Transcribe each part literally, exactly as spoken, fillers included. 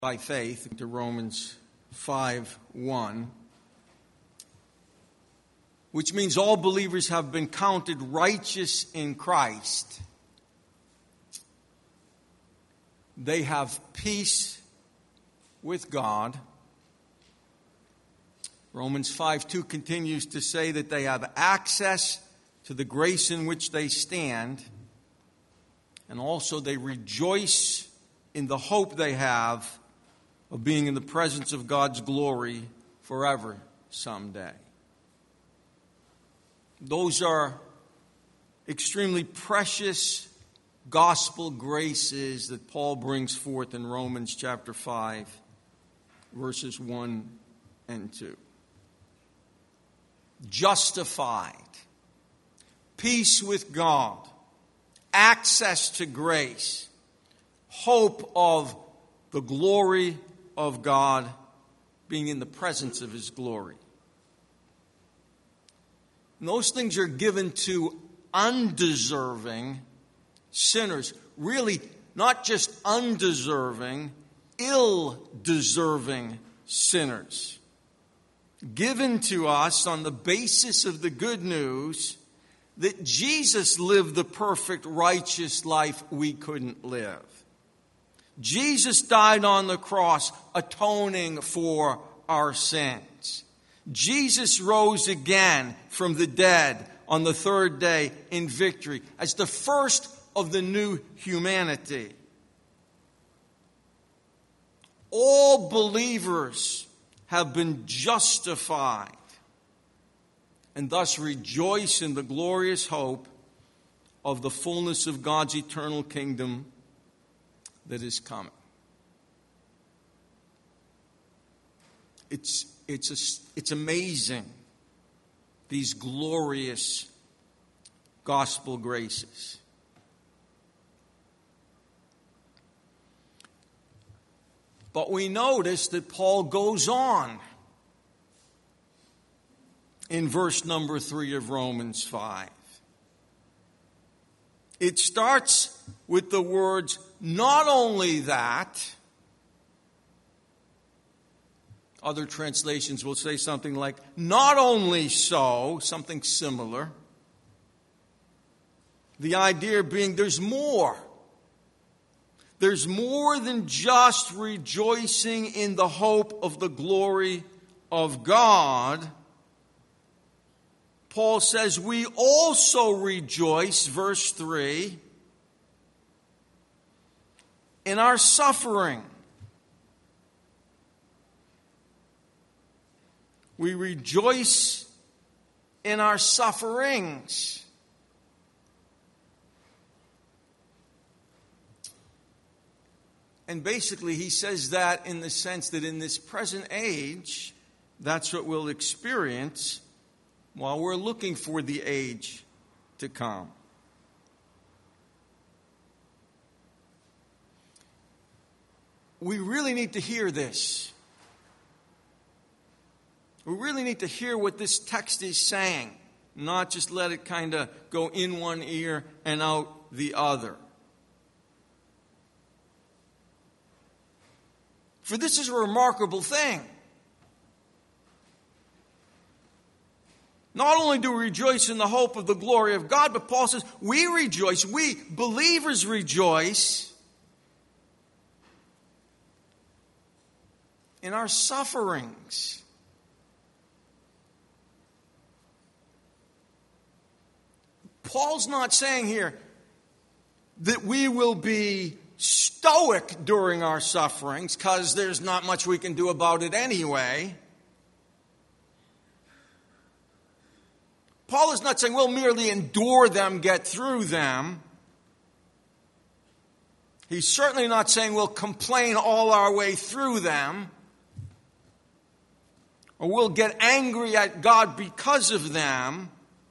by faith to Romans five one, which means all believers have been counted righteous in Christ. They have peace with God. Romans five two continues to say that they have access to the grace in which they stand, and also they rejoice in the hope they have of being in the presence of God's glory forever someday. Those are extremely precious gospel graces that Paul brings forth in Romans chapter five, verses one and two. Justified, peace with God, access to grace, hope of the glory of God, being in the presence of His glory. And those things are given to undeserving sinners. Really, not just undeserving, ill-deserving sinners. Given to us on the basis of the good news that Jesus lived the perfect, righteous life we couldn't live. Jesus died on the cross, atoning for our sins. Jesus rose again from the dead on the third day in victory as the first of the new humanity. All believers have been justified and thus rejoice in the glorious hope of the fullness of God's eternal kingdom that is coming. It's, it's, a, it's amazing, these glorious gospel graces. But we notice that Paul goes on in verse number three of Romans five. It starts with the words, not only that. Other translations will say something like, not only so, something similar. The idea being there's more. There's more than just rejoicing in the hope of the glory of God. Paul says we also rejoice, verse three, in our suffering. We rejoice in our sufferings. And basically he says that in the sense that in this present age, that's what we'll experience while we're looking for the age to come. We really need to hear this. We really need to hear what this text is saying, not just let it kind of go in one ear and out the other. For this is a remarkable thing. Not only do we rejoice in the hope of the glory of God, but Paul says we rejoice, we believers rejoice in our sufferings. Paul's not saying here that we will be stoic during our sufferings because there's not much we can do about it anyway. Paul is not saying we'll merely endure them, get through them. He's certainly not saying we'll complain all our way through them, or we'll get angry at God because of them,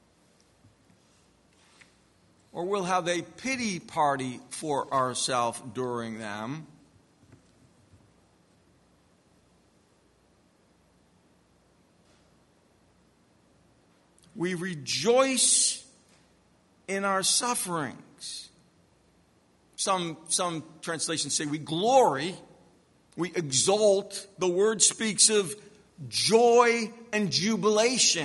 or we'll have a pity party for ourselves during them. We rejoice in our sufferings. Some, some translations say we glory We exult. The word speaks of joy and jubilation.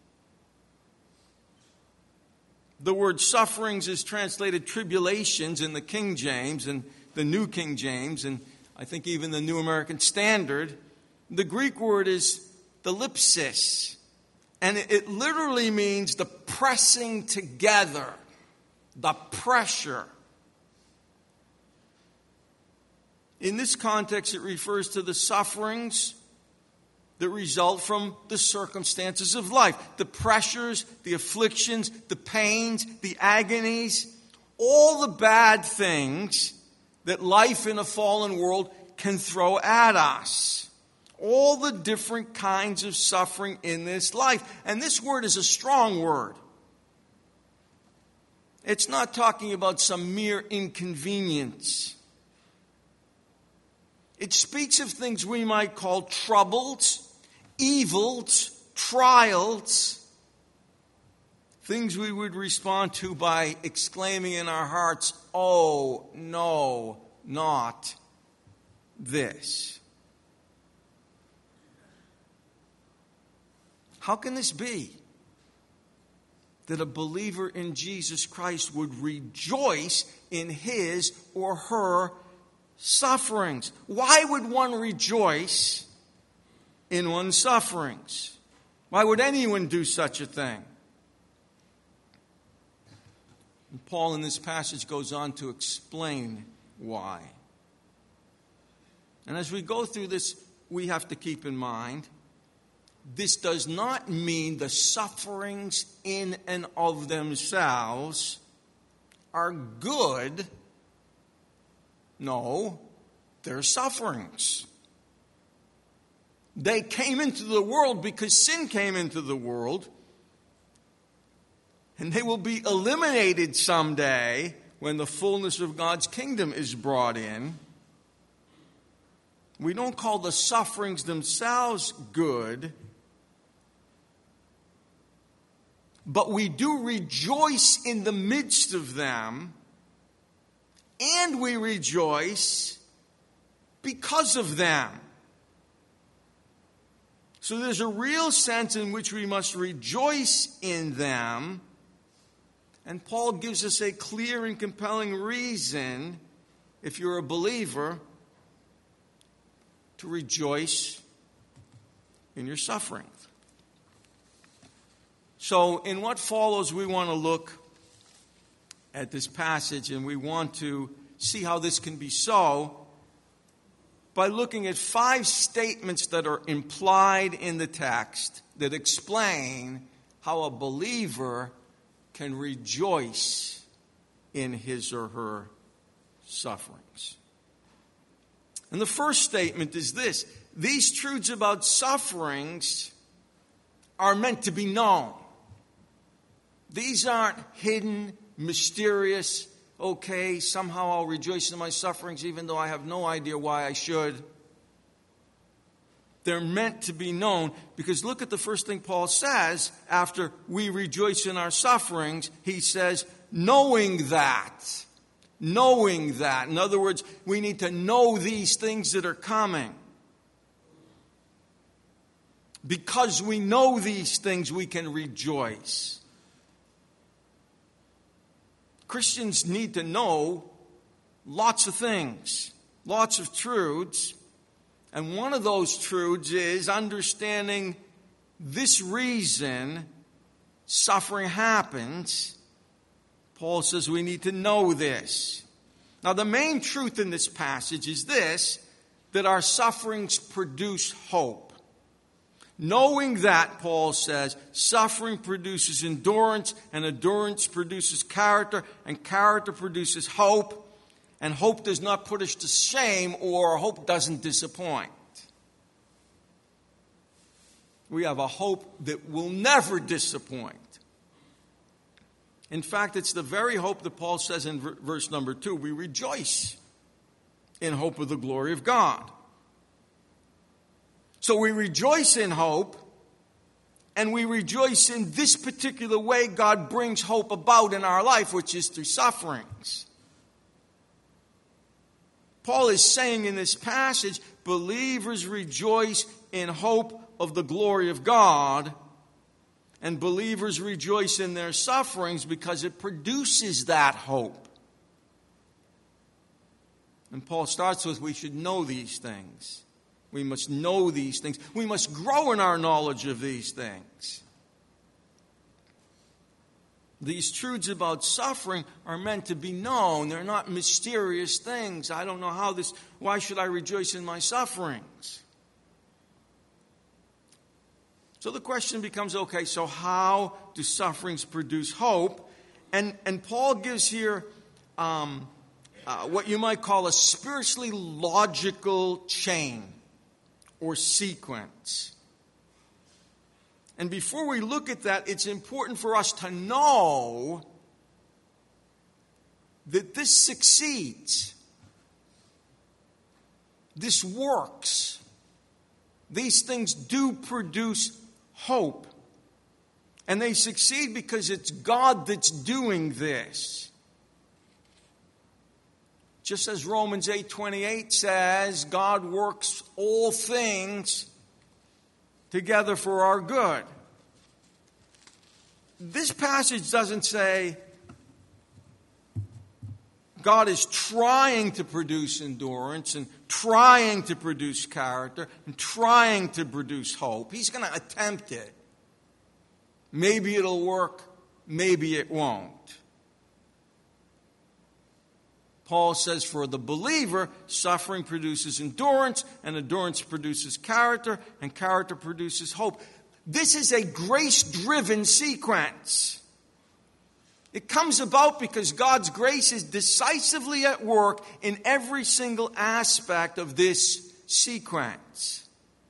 The word sufferings is translated tribulations in the King James and the New King James, and I think even the New American Standard. The Greek word is thalipsis, and it literally means the pressing together, the pressure. In this context, it refers to the sufferings that result from the circumstances of life, the pressures, the afflictions, the pains, the agonies, all the bad things that life in a fallen world can throw at us. All the different kinds of suffering in this life. And this word is a strong word. It's not talking about some mere inconvenience. It speaks of things we might call troubles, evils, trials, things we would respond to by exclaiming in our hearts, "Oh, no, not this." How can this be that a believer in Jesus Christ would rejoice in his or her sufferings? Why would one rejoice in one's sufferings? Why would anyone do such a thing? And Paul in this passage goes on to explain why. And as we go through this, we have to keep in mind, this does not mean the sufferings in and of themselves are good. No, they're sufferings. They came into the world because sin came into the world, and they will be eliminated someday when the fullness of God's kingdom is brought in. We don't call the sufferings themselves good, but we do rejoice in the midst of them, and we rejoice because of them. So there's a real sense in which we must rejoice in them, and Paul gives us a clear and compelling reason, if you're a believer, to rejoice in your suffering. So in what follows, we want to look at this passage, and we want to see how this can be so by looking at five statements that are implied in the text that explain how a believer can rejoice in his or her sufferings. And the first statement is this: these truths about sufferings are meant to be known. These aren't hidden, mysterious, okay, somehow I'll rejoice in my sufferings even though I have no idea why I should. They're meant to be known, because look at the first thing Paul says after we rejoice in our sufferings. He says, knowing that. Knowing that. In other words, we need to know these things that are coming. Because we know these things, we can rejoice. Christians need to know lots of things, lots of truths. And one of those truths is understanding this reason suffering happens. Paul says we need to know this. Now, the main truth in this passage is this, that our sufferings produce hope. Knowing that, Paul says, suffering produces endurance, and endurance produces character, and character produces hope, and hope does not put us to shame, or hope doesn't disappoint. We have a hope that will never disappoint. In fact, it's the very hope that Paul says in verse number two, we rejoice in hope of the glory of God. So we rejoice in hope, and we rejoice in this particular way God brings hope about in our life, which is through sufferings. Paul is saying in this passage believers rejoice in hope of the glory of God, and believers rejoice in their sufferings because it produces that hope. And Paul starts with, we should know these things. We must know these things. We must grow in our knowledge of these things. These truths about suffering are meant to be known. They're not mysterious things. I don't know how this, why should I rejoice in my sufferings? So the question becomes, okay, so how do sufferings produce hope? And, and Paul gives here um, uh, what you might call a spiritually logical chain or sequence. And before we look at that, it's important for us to know that this succeeds. This works. These things do produce hope. And they succeed because it's God that's doing this. Just as Romans eight twenty-eight says, God works all things together for our good. This passage doesn't say God is trying to produce endurance and trying to produce character and trying to produce hope. He's going to attempt it. Maybe it'll work, maybe it won't. Paul says for the believer, suffering produces endurance, and endurance produces character, and character produces hope. This is a grace-driven sequence. It comes about because God's grace is decisively at work in every single aspect of this sequence.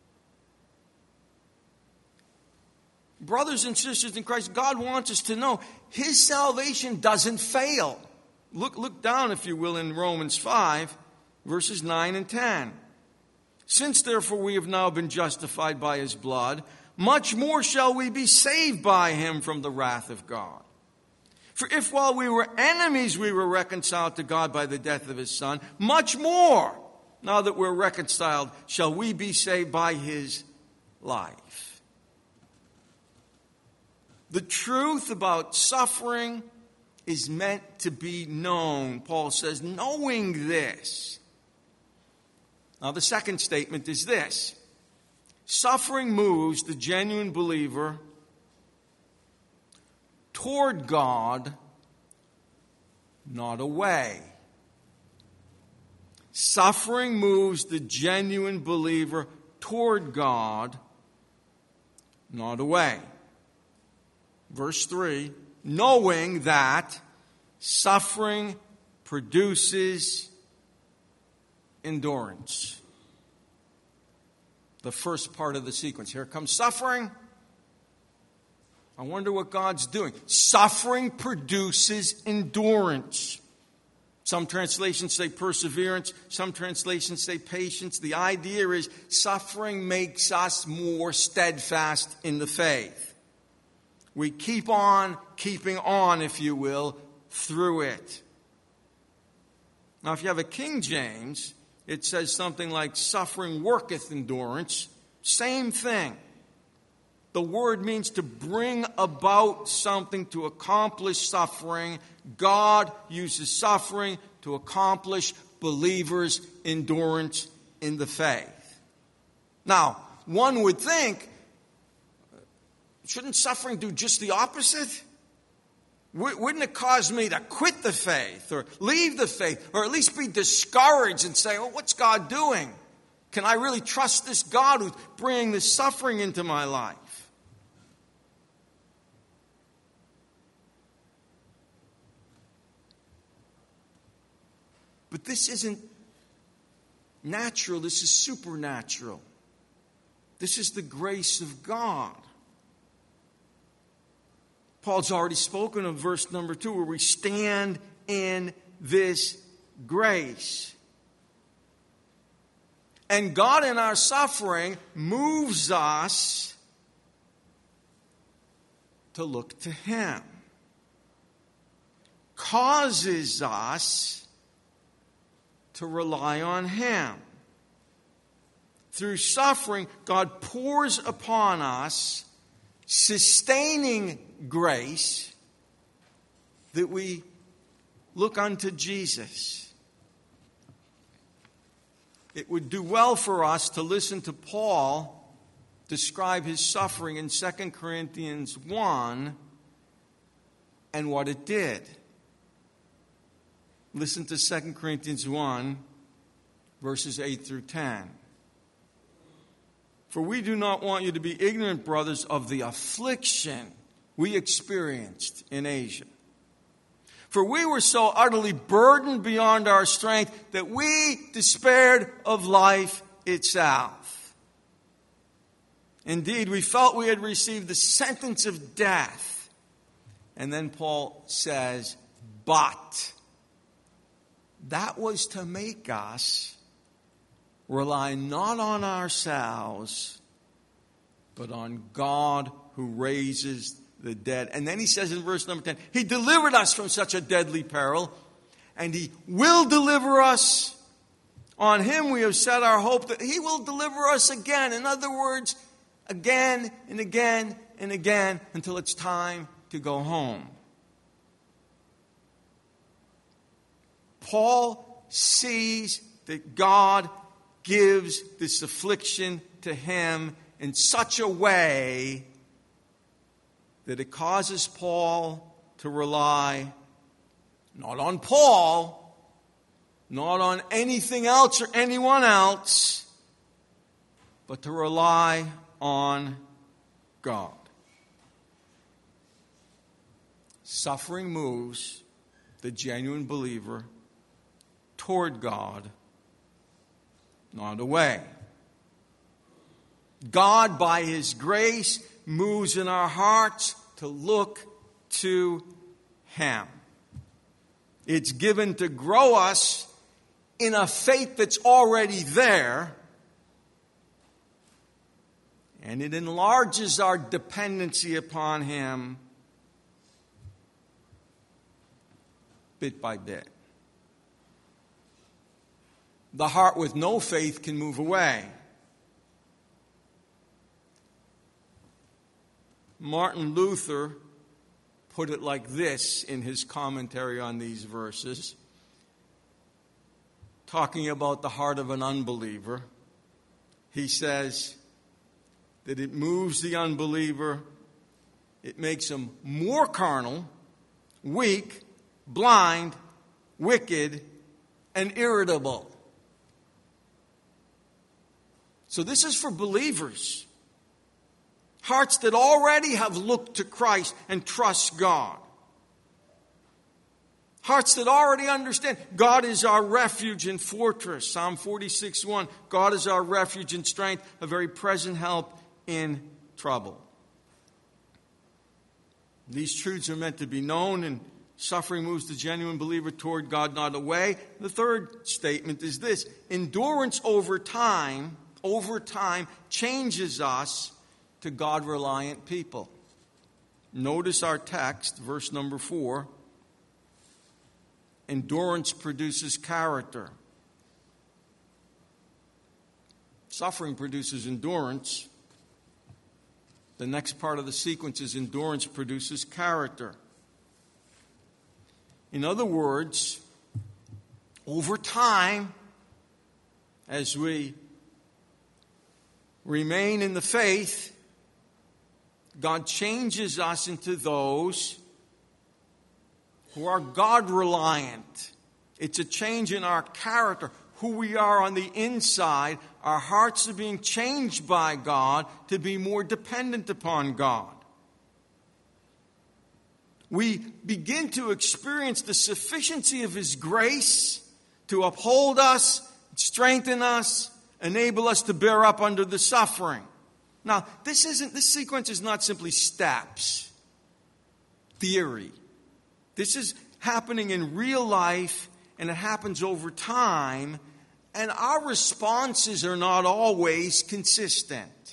Brothers and sisters in Christ, God wants us to know His salvation doesn't fail. Look, look down, if you will, in Romans five, verses nine and ten. Since, therefore, we have now been justified by His blood, much more shall we be saved by Him from the wrath of God. For if while we were enemies we were reconciled to God by the death of His Son, much more, now that we're reconciled, shall we be saved by His life. The truth about suffering is meant to be known. Paul says, knowing this. Now the second statement is this. Suffering moves the genuine believer toward God, not away. Suffering moves the genuine believer toward God, not away. Verse three, knowing that suffering produces endurance. The first part of the sequence. Here comes suffering. I wonder what God's doing. Suffering produces endurance. Some translations say perseverance. Some translations say patience. The idea is suffering makes us more steadfast in the faith. We keep on keeping on, if you will, through it. Now, if you have a King James, it says something like suffering worketh endurance. Same thing. The word means to bring about something, to accomplish suffering. God uses suffering to accomplish believers' endurance in the faith. Now, one would think, shouldn't suffering do just the opposite? Wouldn't it cause me to quit the faith or leave the faith or at least be discouraged and say, oh, what's God doing? Can I really trust this God who's bringing this suffering into my life? But this isn't natural. This is supernatural. This is the grace of God. Paul's already spoken of verse number two, where we stand in this grace. And God in our suffering moves us to look to Him. Causes us to rely on Him. through suffering, God pours upon us sustaining grace that we look unto Jesus. It would do well for us to listen to Paul describe his suffering in Second Corinthians one and what it did. Listen to Second Corinthians one, verses eight through ten. For we do not want you to be ignorant, brothers, of the affliction we experienced in Asia. For we were so utterly burdened beyond our strength that we despaired of life itself. Indeed, we felt we had received the sentence of death. And then Paul says, but that was to make us rely not on ourselves, but on God who raises the dead. And then he says in verse number ten, he delivered us from such a deadly peril, and he will deliver us. On him we have set our hope that he will deliver us again. In other words, again and again and again until it's time to go home. Paul sees that God gives this affliction to him in such a way that it causes Paul to rely not on Paul, not on anything else or anyone else, but to rely on God. Suffering moves the genuine believer toward God, not away. God, by His grace, moves in our hearts to look to Him. It's given to grow us in a faith that's already there, and it enlarges our dependency upon Him bit by bit. The heart with no faith can move away. Martin Luther put it like this in his commentary on these verses, talking about the heart of an unbeliever. He says that it moves the unbeliever, it makes him more carnal, weak, blind, wicked, and irritable. So this is for believers. Hearts that already have looked to Christ and trust God. Hearts that already understand God is our refuge and fortress. Psalm forty-six one. God is our refuge and strength, a very present help in trouble. These truths are meant to be known, and suffering moves the genuine believer toward God, not away. The third statement is this: endurance over time, over time changes us to God-reliant people. Notice our text, verse number four. Endurance produces character. Suffering produces endurance. The next part of the sequence is endurance produces character. In other words, over time, as we remain in the faith, God changes us into those who are God-reliant. It's a change in our character, who we are on the inside. Our hearts are being changed by God to be more dependent upon God. We begin to experience the sufficiency of His grace to uphold us, strengthen us, enable us to bear up under the suffering. Now, this isn't, this sequence is not simply steps, theory. This is happening in real life, and it happens over time, and our responses are not always consistent.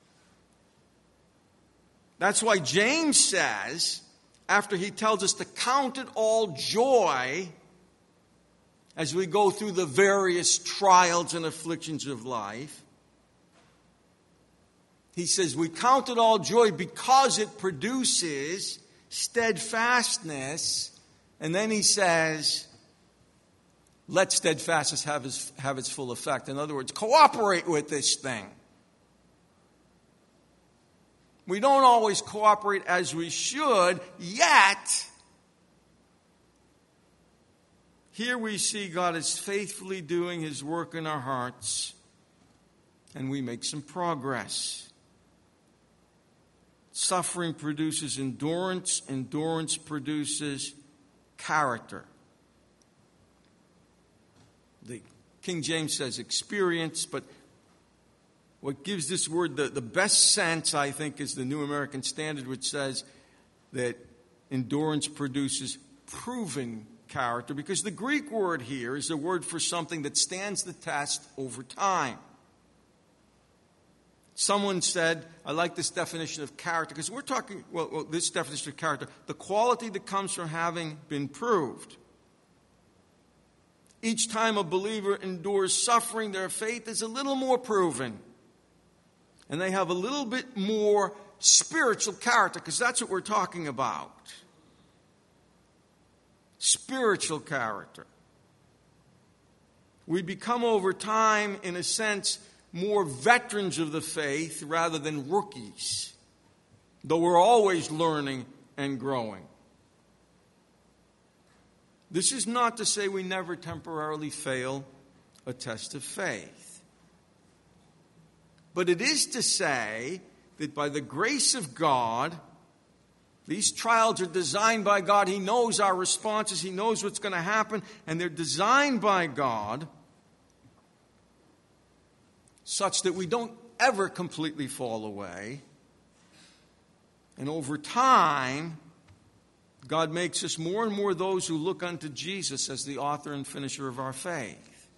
That's why James says, after he tells us to count it all joy as we go through the various trials and afflictions of life, He says, we count it all joy because it produces steadfastness. And then he says, let steadfastness have, his, have its full effect. In other words, cooperate with this thing. We don't always cooperate as we should, yet here we see God is faithfully doing His work in our hearts, and we make some progress. Suffering produces endurance. Endurance produces character. The King James says experience, but what gives this word the, the best sense, I think, is the New American Standard, which says that endurance produces proven character, because the Greek word here is a word for something that stands the test over time. Someone said, I like this definition of character, because we're talking, well, well, this definition of character, the quality that comes from having been proved. Each time a believer endures suffering, their faith is a little more proven. And they have a little bit more spiritual character, because that's what we're talking about. Spiritual character. We become over time, in a sense, more veterans of the faith rather than rookies, though we're always learning and growing. This is not to say we never temporarily fail a test of faith. But it is to say that by the grace of God, these trials are designed by God. He knows our responses. He knows what's going to happen. And they're designed by God such that we don't ever completely fall away. And over time, God makes us more and more those who look unto Jesus as the author and finisher of our faith.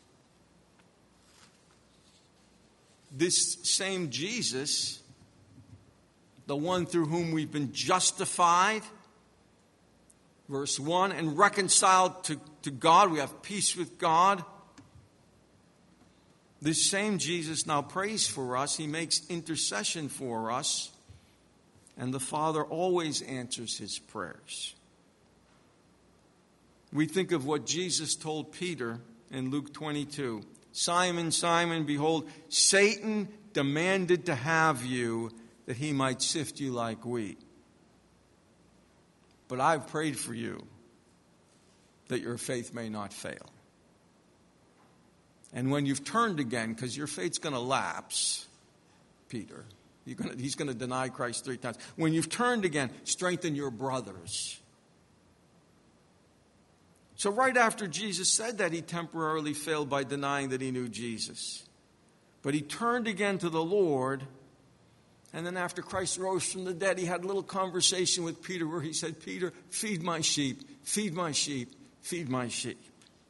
This same Jesus, the one through whom we've been justified, verse one, and reconciled to, to God, we have peace with God. This same Jesus now prays for us. He makes intercession for us. And the Father always answers His prayers. We think of what Jesus told Peter in Luke twenty-two. Simon, Simon, behold, Satan demanded to have you that he might sift you like wheat. But I've prayed for you that your faith may not fail. And when you've turned again, because your faith's going to lapse, Peter, you're gonna, he's going to deny Christ three times. When you've turned again, strengthen your brothers. So right after Jesus said that, he temporarily failed by denying that he knew Jesus. But he turned again to the Lord. And then after Christ rose from the dead, he had a little conversation with Peter where he said, Peter, feed my sheep, feed my sheep, feed my sheep.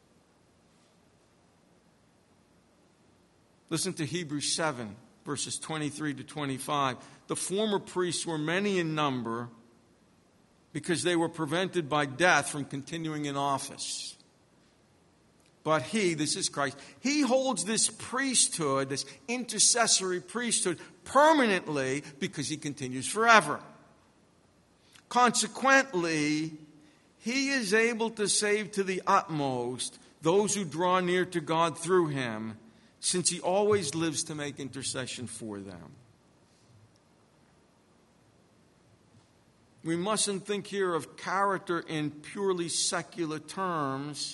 Listen to Hebrews seven, verses twenty-three to twenty-five. The former priests were many in number because they were prevented by death from continuing in office. But he, this is Christ, he holds this priesthood, this intercessory priesthood, permanently because he continues forever. Consequently, he is able to save to the utmost those who draw near to God through him, since he always lives to make intercession for them. We mustn't think here of character in purely secular terms.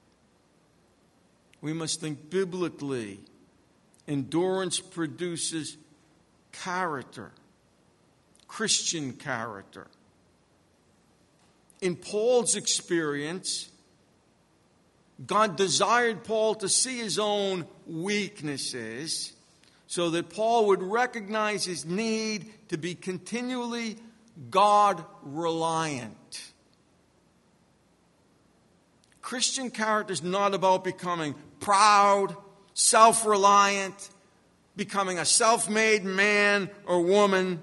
We must think biblically. Endurance produces character, Christian character. In Paul's experience, God desired Paul to see his own weaknesses so that Paul would recognize his need to be continually God-reliant. Christian character is not about becoming proud, self-reliant, becoming a self-made man or woman.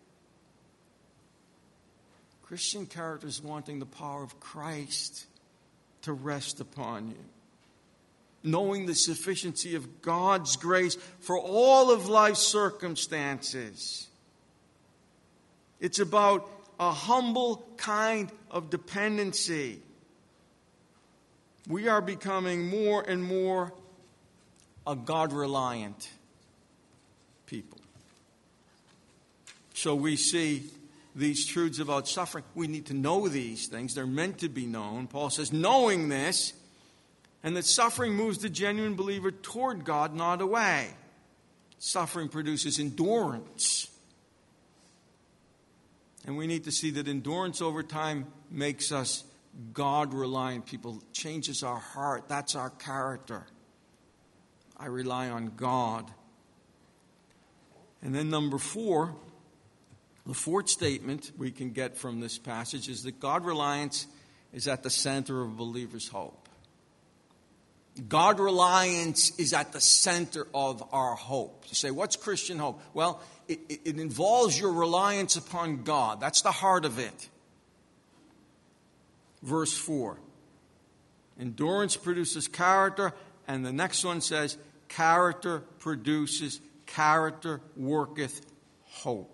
Christian character is wanting the power of Christ to rest upon you. knowing the sufficiency of God's grace for all of life's circumstances. It's about a humble kind of dependency. We are becoming more and more a God-reliant people. So we see these truths about suffering. We need to know these things. They're meant to be known. Paul says, knowing this, and that suffering moves the genuine believer toward God, not away. Suffering produces endurance. And we need to see that endurance over time makes us God-reliant people, changes our heart. That's our character. I rely on God. And then number four, the fourth statement we can get from this passage is that God-reliance is at the center of a believer's hope. God-reliance is at the center of our hope. You say, what's Christian hope? Well, it, it, it involves your reliance upon God. That's the heart of it. Verse four. Endurance produces character, and the next one says, character produces, character worketh hope.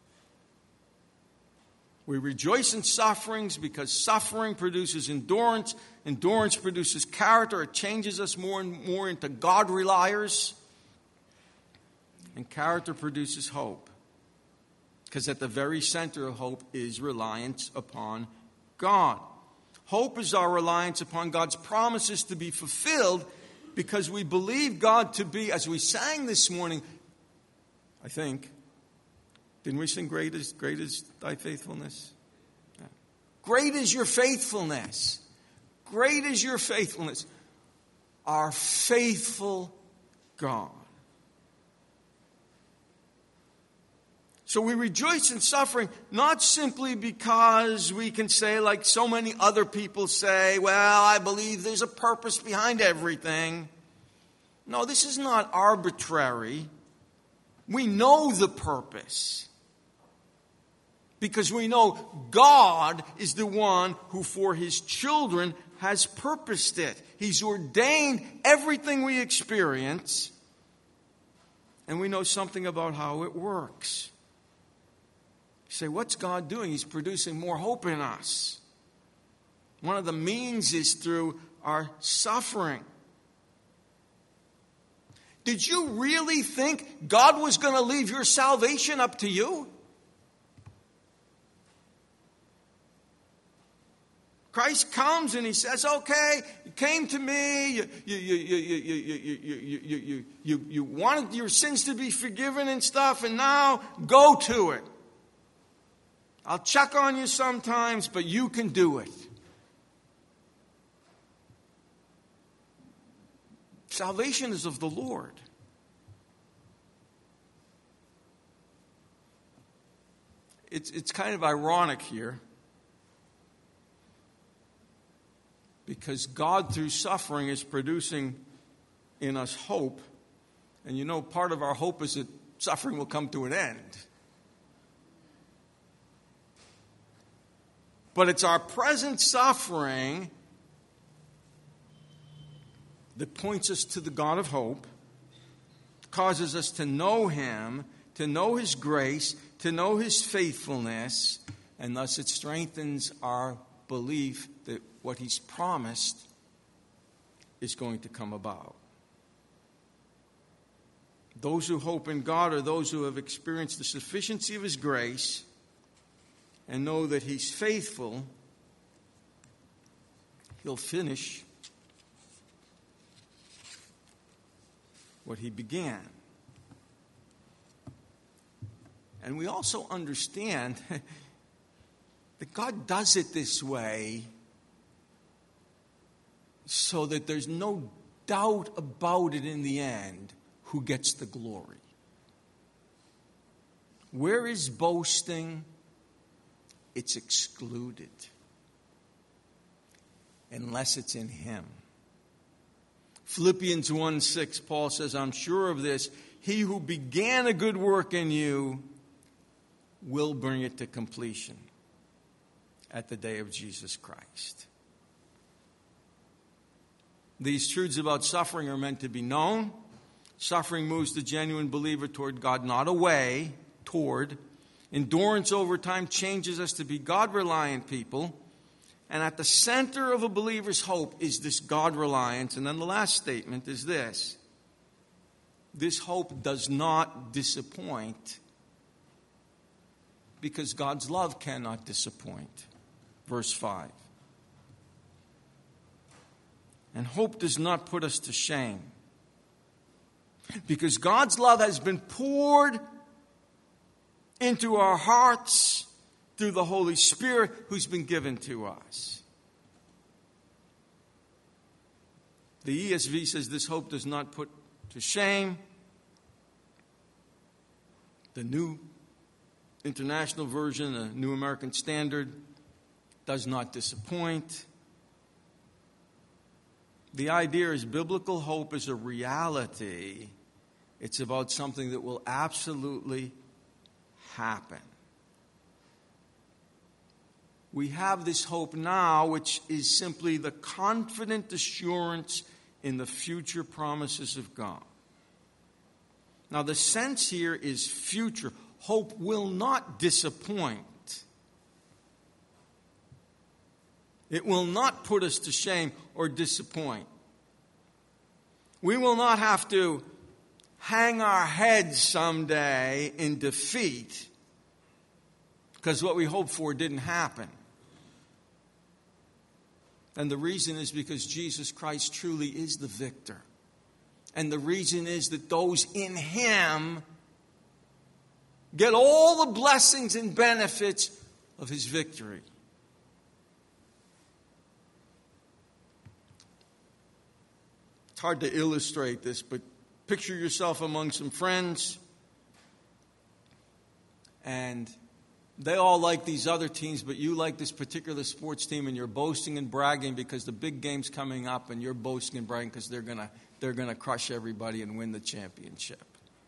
We rejoice in sufferings because suffering produces endurance. Endurance produces character. It changes us more and more into God-reliers. And character produces hope. Because at the very center of hope is reliance upon God. Hope is our reliance upon God's promises to be fulfilled because we believe God to be, as we sang this morning, I think, didn't we sing, Great is, great is thy faithfulness? Yeah. Great is your faithfulness. Great is your faithfulness. Our faithful God. So we rejoice in suffering, not simply because we can say, like so many other people say, well, I believe there's a purpose behind everything. No, this is not arbitrary. We know the purpose. Because we know God is the one who for his children has purposed it. He's ordained everything we experience. And we know something about how it works. You say, what's God doing? He's producing more hope in us. One of the means is through our suffering. Did you really think God was going to leave your salvation up to you? Christ comes and he says, okay, you came to me, you, you, you, you, you, you, you, you, you, you, you wanted your sins to be forgiven and stuff, and now go to it. I'll check on you sometimes, but you can do it. Salvation is of the Lord. It's, it's kind of ironic here. Because God, through suffering, is producing in us hope. And you know, part of our hope is that suffering will come to an end. But it's our present suffering that points us to the God of hope, causes us to know him, to know his grace, to know his faithfulness, and thus it strengthens our belief that what he's promised is going to come about. Those who hope in God are those who have experienced the sufficiency of his grace and know that he's faithful. He'll finish what he began. And we also understand that God does it this way so that there's no doubt about it in the end who gets the glory. Where is boasting? It's excluded unless it's in him. Philippians one six, Paul says, I'm sure of this, he who began a good work in you will bring it to completion at the day of Jesus Christ. These truths about suffering are meant to be known. Suffering moves the genuine believer toward God, not away, toward. Endurance over time changes us to be God-reliant people. And at the center of a believer's hope is this God-reliance. And then the last statement is this. This hope does not disappoint because God's love cannot disappoint. Verse five. And hope does not put us to shame because God's love has been poured into our hearts through the Holy Spirit who's been given to us. The E S V says this hope does not put to shame. The New International Version, the New American Standard, does not disappoint. The idea is biblical hope is a reality. It's about something that will absolutely happen. We have this hope now, which is simply the confident assurance in the future promises of God. Now, the sense here is future. Hope will not disappoint. It will not put us to shame or disappoint. We will not have to hang our heads someday in defeat because what we hoped for didn't happen. And the reason is because Jesus Christ truly is the victor. And the reason is that those in Him get all the blessings and benefits of His victory. It's hard to illustrate this, but picture yourself among some friends, and they all like these other teams, but you like this particular sports team, and you're boasting and bragging because the big game's coming up, and you're boasting and bragging because they're gonna they're gonna crush everybody and win the championship.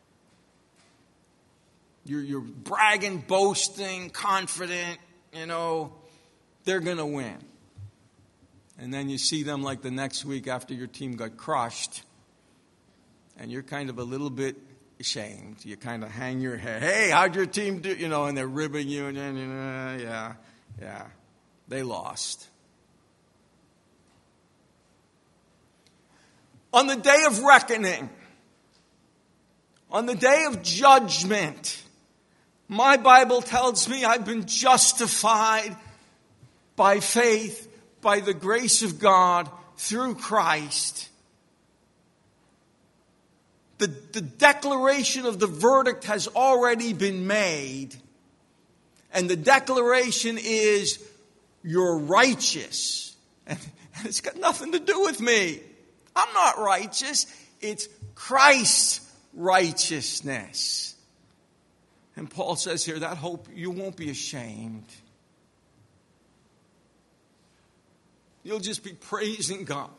You're you're bragging, boasting, confident, you know, they're gonna win. And then you see them like the next week after your team got crushed, and you're kind of a little bit ashamed. You kind of hang your head. Hey, how'd your team do? You know, and they're ribbing you, and then, you know, yeah, yeah, they lost. On the day of reckoning, on the day of judgment, my Bible tells me I've been justified by faith, by the grace of God through Christ. The, the declaration of the verdict has already been made. And the declaration is, you're righteous. And, and it's got nothing to do with me. I'm not righteous. It's Christ's righteousness. And Paul says here, that hope, you won't be ashamed. You'll just be praising God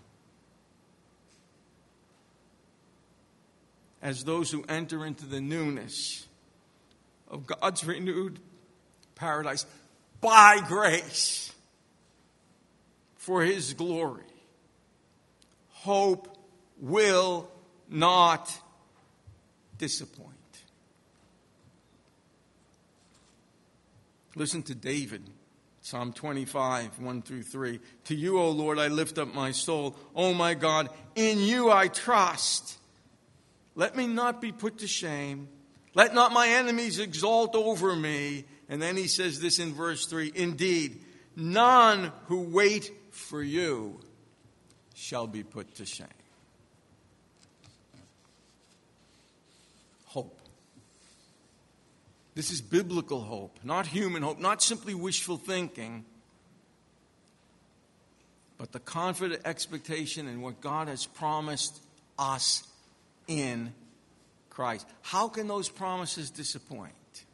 as those who enter into the newness of God's renewed paradise by grace for His glory. Hope will not disappoint. Listen to David, Psalm twenty-five, one through three. To you, O Lord, I lift up my soul. O my God, in you I trust. Let me not be put to shame. Let not my enemies exalt over me. And then he says this in verse three. Indeed, none who wait for you shall be put to shame. Hope. This is biblical hope, not human hope, not simply wishful thinking, but the confident expectation in what God has promised us in Christ. How can those promises disappoint?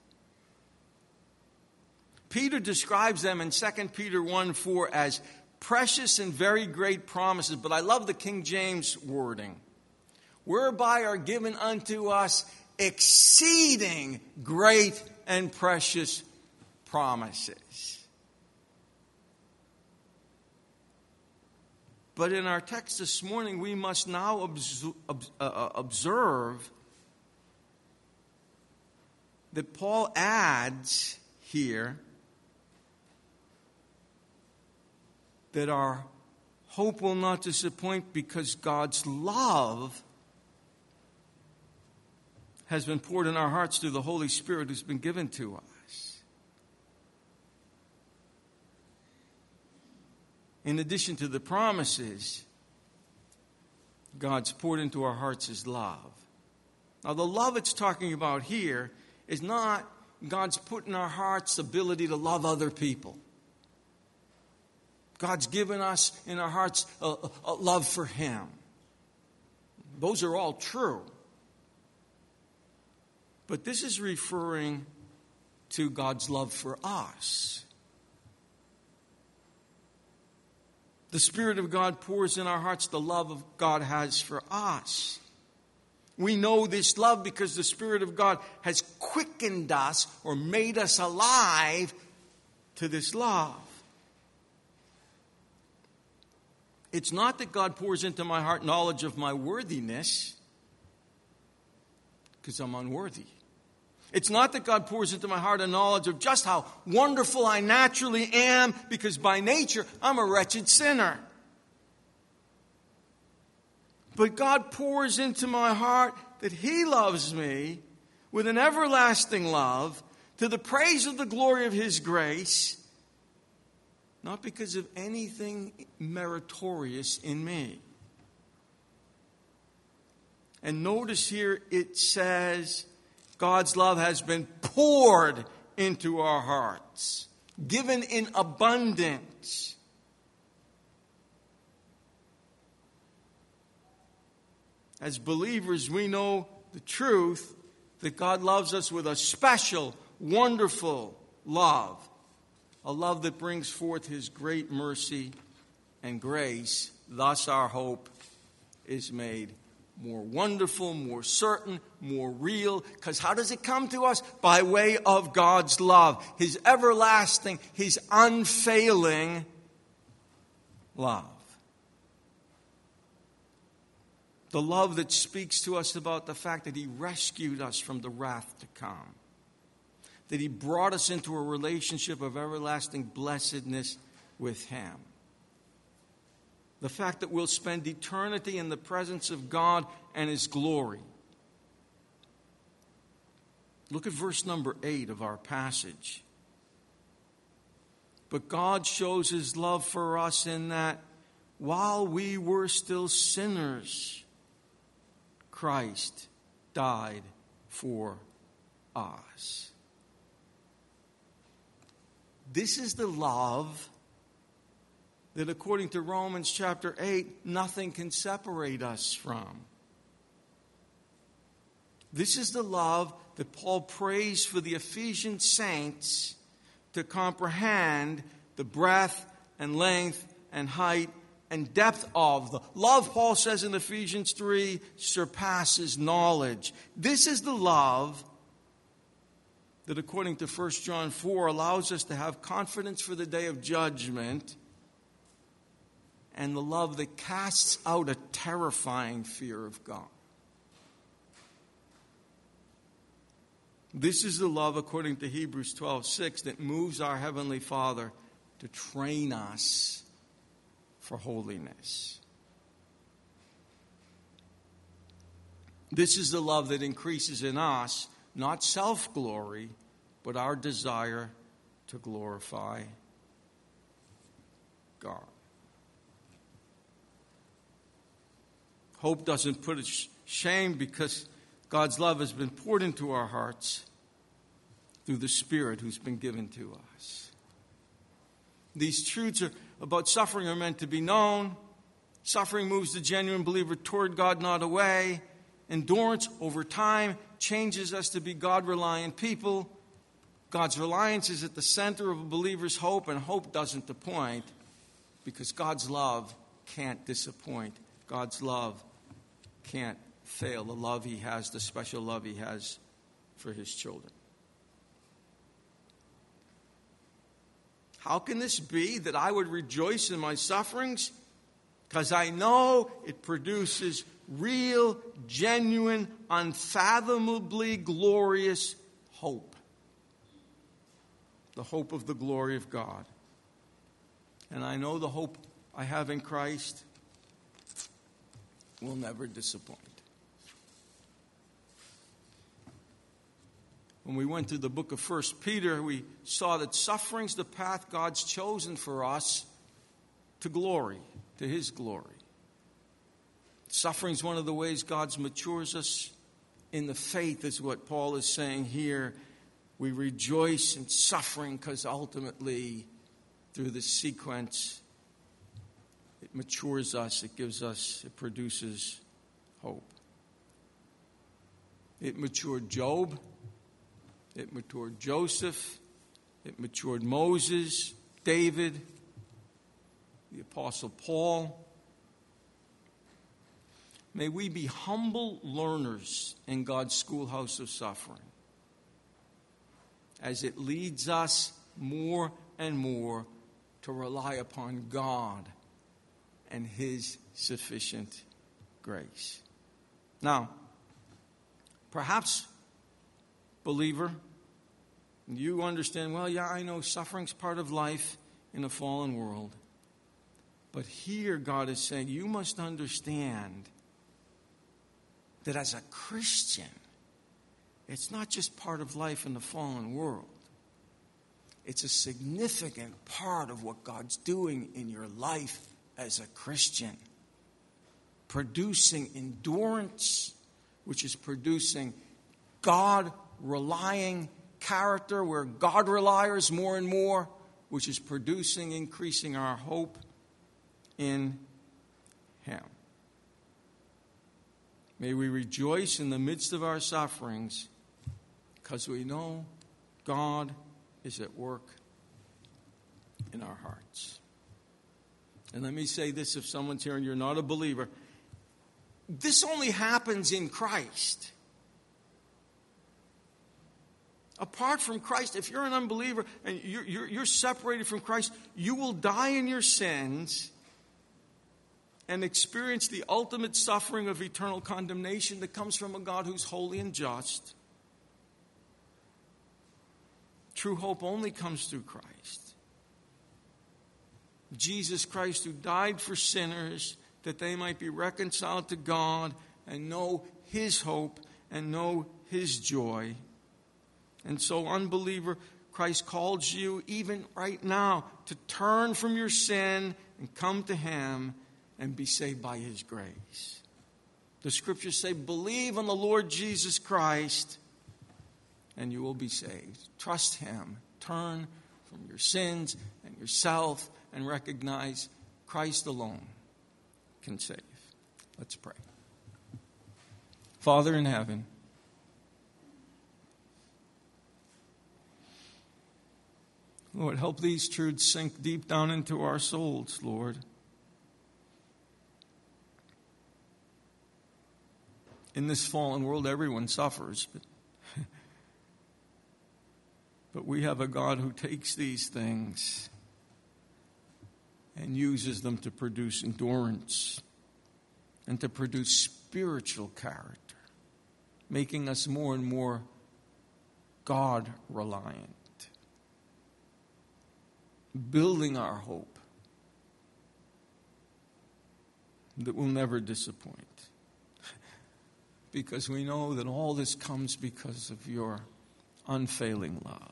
Peter describes them in Second Peter one four as precious and very great promises, but I love the King James wording. Whereby are given unto us exceeding great and precious promises. But in our text this morning, we must now observe that Paul adds here that our hope will not disappoint because God's love has been poured in our hearts through the Holy Spirit who's been given to us. In addition to the promises, God's poured into our hearts His love. Now, the love it's talking about here is not God's put in our hearts the ability to love other people. God's given us in our hearts a, a, a love for Him. Those are all true. But this is referring to God's love for us. The Spirit of God pours in our hearts the love of God has for us. We know this love because the Spirit of God has quickened us or made us alive to this love. It's not that God pours into my heart knowledge of my worthiness, because I'm unworthy. It's not that God pours into my heart a knowledge of just how wonderful I naturally am, because by nature I'm a wretched sinner. But God pours into my heart that He loves me with an everlasting love to the praise of the glory of His grace, not because of anything meritorious in me. And notice here it says God's love has been poured into our hearts, given in abundance. As believers, we know the truth that God loves us with a special, wonderful love. A love that brings forth His great mercy and grace. Thus our hope is made more wonderful, more certain, more real. Because how does it come to us? By way of God's love. His everlasting, His unfailing love. The love that speaks to us about the fact that He rescued us from the wrath to come. That He brought us into a relationship of everlasting blessedness with Him. The fact that we'll spend eternity in the presence of God and His glory. Look at verse number eight of our passage. But God shows His love for us in that while we were still sinners, Christ died for us. This is the love that, according to Romans chapter eight, nothing can separate us from. This is the love that Paul prays for the Ephesian saints to comprehend the breadth and length and height and depth of. The love, Paul says in Ephesians three, surpasses knowledge. This is the love that, according to First John four, allows us to have confidence for the day of judgment, and the love that casts out a terrifying fear of God. This is the love, according to Hebrews twelve six, that moves our Heavenly Father to train us for holiness. This is the love that increases in us, not self-glory, but our desire to glorify God. Hope doesn't put us to shame because God's love has been poured into our hearts through the Spirit who's been given to us. These truths are about suffering are meant to be known. Suffering moves the genuine believer toward God, not away. Endurance over time changes us to be God-reliant people. God's reliance is at the center of a believer's hope, and hope doesn't disappoint because God's love can't disappoint. God's love can't fail. The love He has, the special love He has for His children. How can this be that I would rejoice in my sufferings? Because I know it produces real, genuine, unfathomably glorious hope. The hope of the glory of God. And I know the hope I have in Christ will never disappoint. When we went to the book of First Peter, we saw that suffering's the path God's chosen for us to glory, to His glory. Suffering's one of the ways God matures us in the faith, is what Paul is saying here. We rejoice in suffering because ultimately, through this sequence, it matures us, it gives us, it produces hope. It matured Job. It matured Joseph. It matured Moses, David, the Apostle Paul. May we be humble learners in God's schoolhouse of suffering as it leads us more and more to rely upon God and His sufficient grace. Now, perhaps, believer, you understand, well, yeah, I know suffering's part of life in a fallen world. But here God is saying, you must understand that as a Christian, it's not just part of life in the fallen world. It's a significant part of what God's doing in your life as a Christian. Producing endurance, which is producing God-relying character, where God relies more and more, which is producing, increasing our hope in Him. May we rejoice in the midst of our sufferings because we know God is at work in our hearts. And let me say this, if someone's here and you're not a believer, this only happens in Christ. Apart from Christ, if you're an unbeliever and you're, you're, you're separated from Christ, you will die in your sins and experience the ultimate suffering of eternal condemnation that comes from a God who's holy and just. True hope only comes through Christ. Jesus Christ, who died for sinners that they might be reconciled to God and know His hope and know His joy. And so, unbeliever, Christ calls you even right now to turn from your sin and come to Him and be saved by His grace. The Scriptures say, believe on the Lord Jesus Christ and you will be saved. Trust Him. Turn from your sins and yourself and recognize Christ alone can save. Let's pray. Father in heaven, Lord, help these truths sink deep down into our souls, Lord. In this fallen world, everyone suffers, but, but we have a God who takes these things and uses them to produce endurance and to produce spiritual character, making us more and more God-reliant, building our hope that will never disappoint. Because we know that all this comes because of your unfailing love.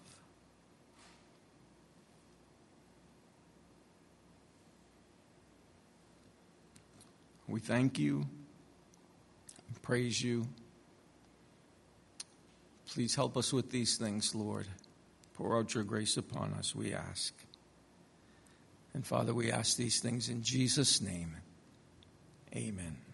We thank you, praise you. Please help us with these things, Lord. Pour out your grace upon us, we ask. And Father, we ask these things in Jesus' name. Amen.